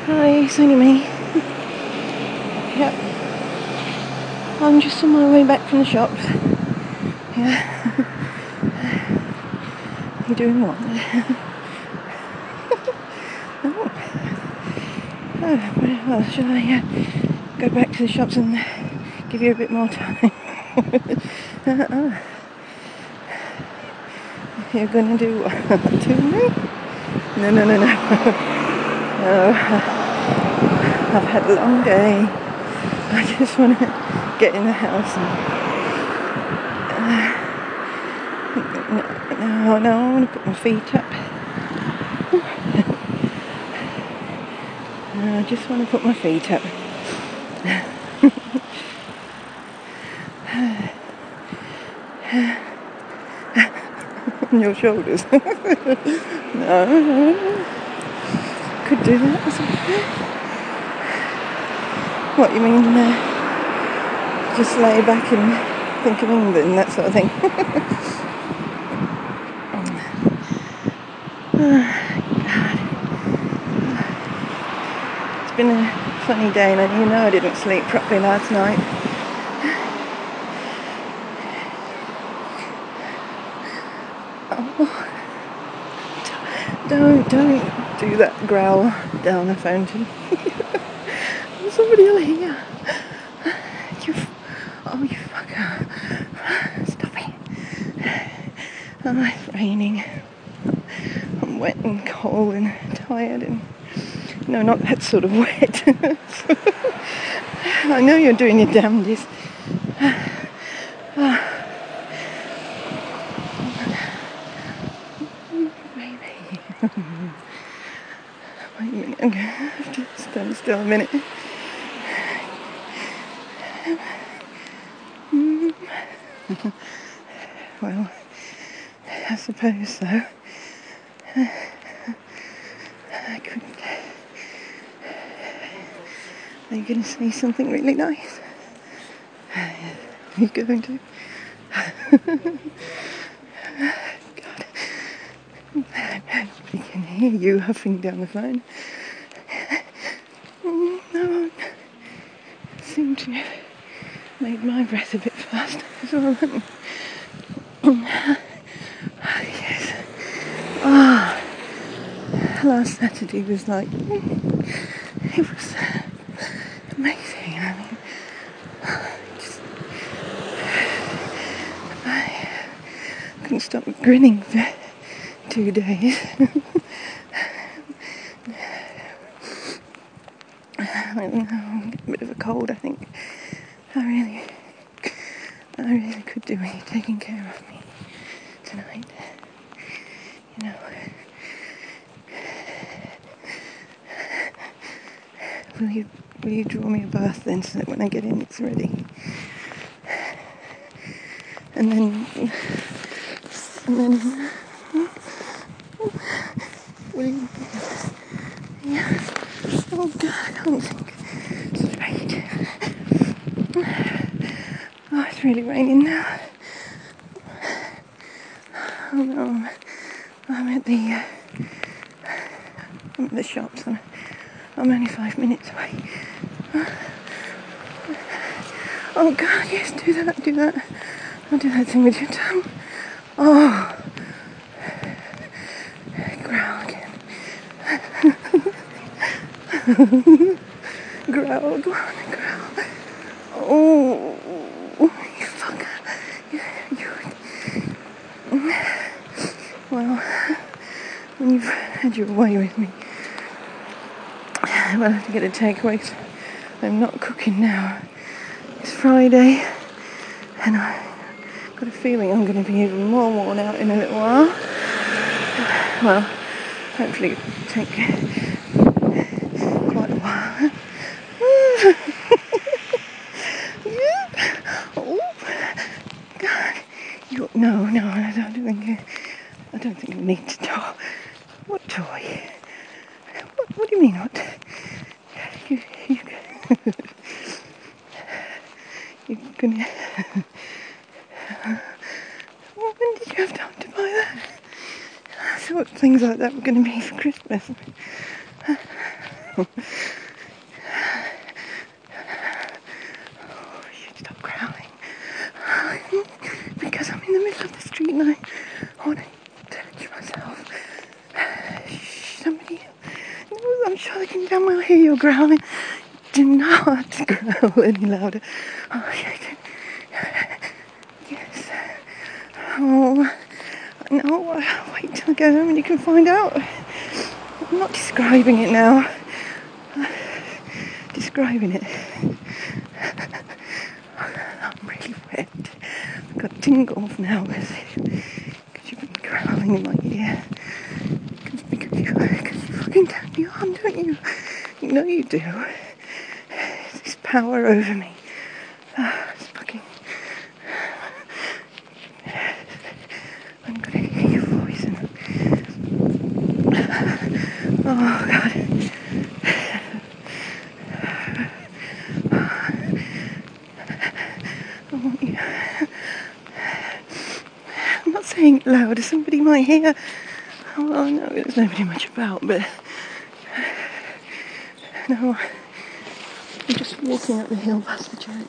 Hi, it's only me. Yeah, I'm just on my way back from the shops. Yeah. You doing what? Well, should I go back to the shops and give you a bit more time? You're gonna do what? To me? No. No, I've had a long day. I just want to get in the house and no, I want to put my feet up. No, I just want to put my feet up. On your shoulders. No, could do that. What you mean? Just lay back and think of England, that sort of thing. It's been a funny day, and you know I didn't sleep properly last night. Oh, don't do that growl down the fountain. Somebody will hear. You fucker. Stop it. Oh, it's raining. I'm wet and cold and tired and... No, not that sort of wet. I know you're doing your damnedest. Baby. Wait a minute, I'm going to have to stand still a minute. Well, I suppose so. I couldn't. Are you going to say something really nice? Are you going to? God. I can hear you huffing down the phone. No, I seem to have made my breath a bit faster as well. Yes. Last Saturday was like... It was amazing. I mean... I couldn't stop grinning for 2 days. I don't know, I'm getting a bit of a cold, I think. I really could do with you taking care of me tonight. You know. Will you draw me a bath then, so that when I get in it's ready? And then will you... Yeah. Oh God, I can't think straight. Oh, it's really raining now. Oh no, I'm at the shops. I'm only 5 minutes away. Oh God, yes, do that. I'll do that thing with your tongue. Oh, growl again. Growl, go on, growl. Oh, you fucker. Well, when you've had your way with me, I'll have to get a takeaway. I'm not cooking now. It's Friday, and I've got a feeling I'm going to be even more worn out in a little while. Well, hopefully it'll take quite a while. Yeah. Oh, God. No, I don't think you need to talk. What toy? What do you mean, what? You're gonna... Well, when did you have time to buy that? I thought things like that were going to be for Christmas. You stop growling. Because I'm in the middle of the street and I want to touch myself. Somebody, no, I'm sure they can damn well hear you growling. Do not growl any louder. Oh, yes. Oh, no, wait till I go home and you can find out. I'm not describing it now. Describing it. I'm really wet. I've got tingles now because you've been growling in my ear. Because you fucking turn me on, don't you? You know you do. It's this power over me. It's fucking... I'm gonna hear your voice and... Oh, God. I want you... I'm not saying it loud, somebody might hear. Oh, well, no, there's nobody much about, but... No, I'm just walking up the hill past the church.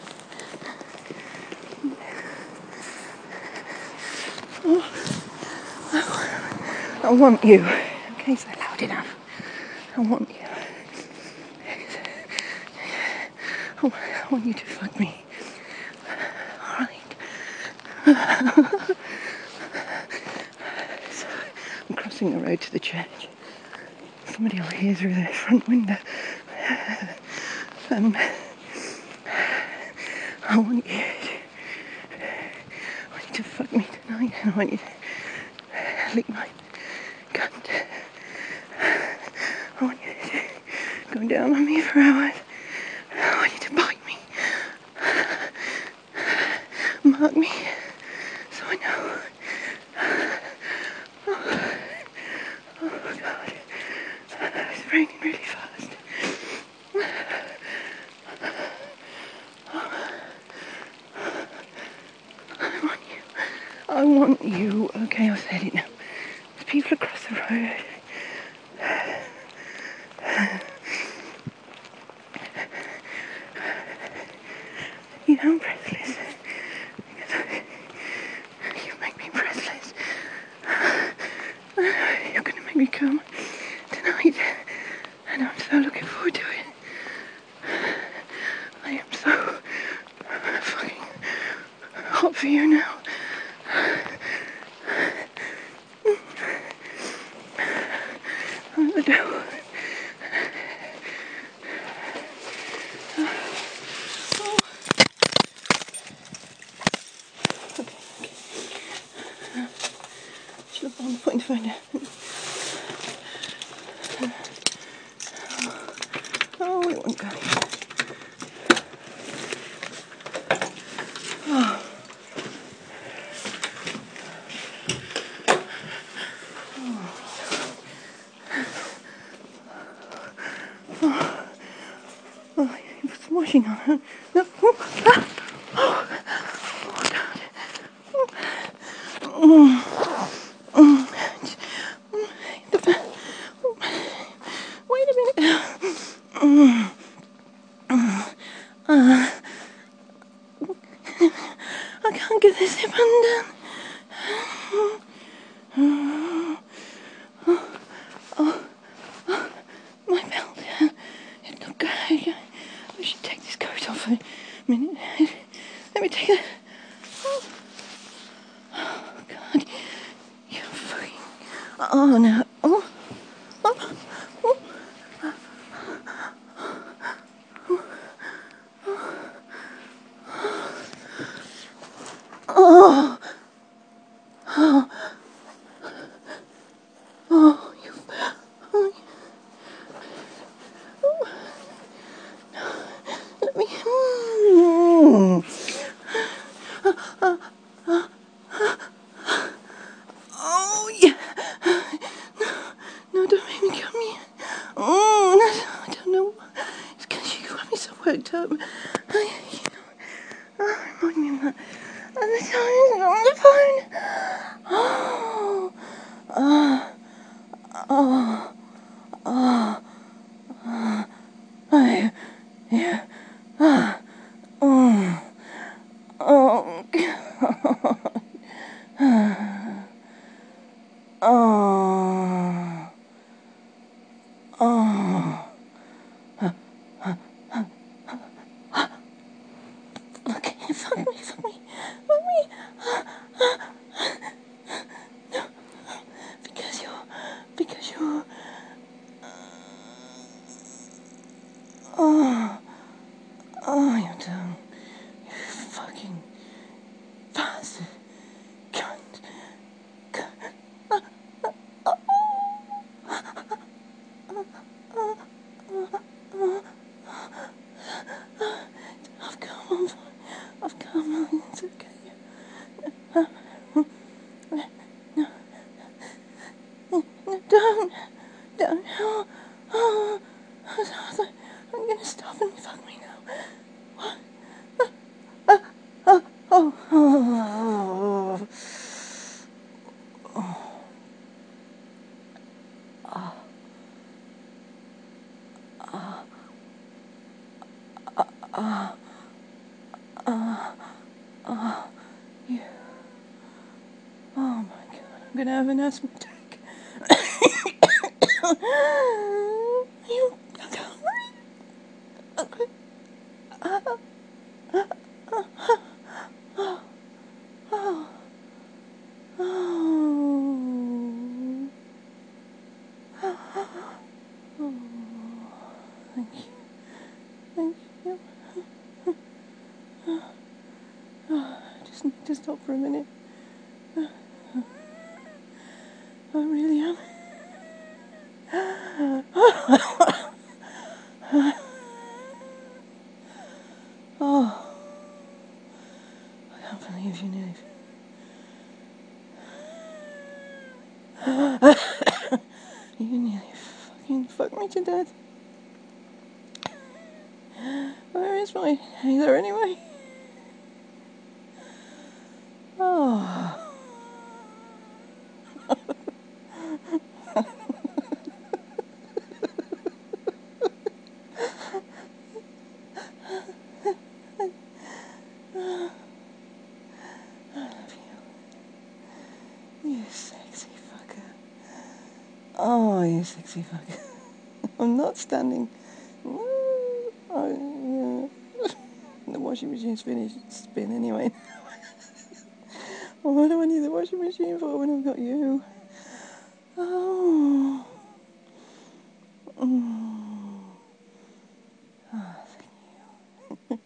Oh, I want you. Okay, is that loud enough? I want you. I want you to fuck me. Alright. So, I'm crossing the road to the church. Somebody will hear through the front window. I want you to fuck me tonight, and I want you to lick my cunt. I want you to go down on me for hours. I want you to bite me, mark me, so I know. Oh God, it's raining really fast. I want you. Okay, I said it now. There's people across the road. You know I'm breathless. You make me breathless. You're gonna make me come tonight. And I'm so looking forward to it. I am so fucking hot for you now. I'm the devil. Should have gone putting the phone down. Oh, it won't go. Oh. Oh, he put some washing on her. No. Oh, ah. Oh, God. Wait a minute. I can't get this zip undone. My belt. Look, I should take this coat off a minute. Let me take it. Oh, God. You're fucking... Oh, no. Oh. Oh. Oh. Oh. Oh. Oh. You... Oh. Let me... Oh, yeah. No, don't make me come here. No, I don't know. It's because you got me so worked up. Remind me of that. And the time is on the phone. Oh. Oh. Oh. Oh. I'm gonna stop and fuck me now. What? Oh. Yeah. Oh my god, I'm gonna have an asthma attack. You can't breathe. Thank you. Thank you. I just need to stop for a minute. I really am. Oh, I can't believe you knew. You nearly fucking fucked me to death. Where is my hater anyway? Oh. I love you. You sexy fucker. Oh, you sexy fucker. I'm not standing. Oh, yeah. The washing machine's finished. It's spin anyway. Well, what do I need the washing machine for when I've got you? Oh. Oh, thank you.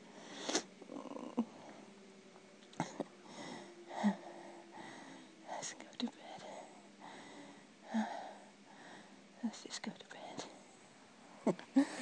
Let's go to bed. Let's just go to bed.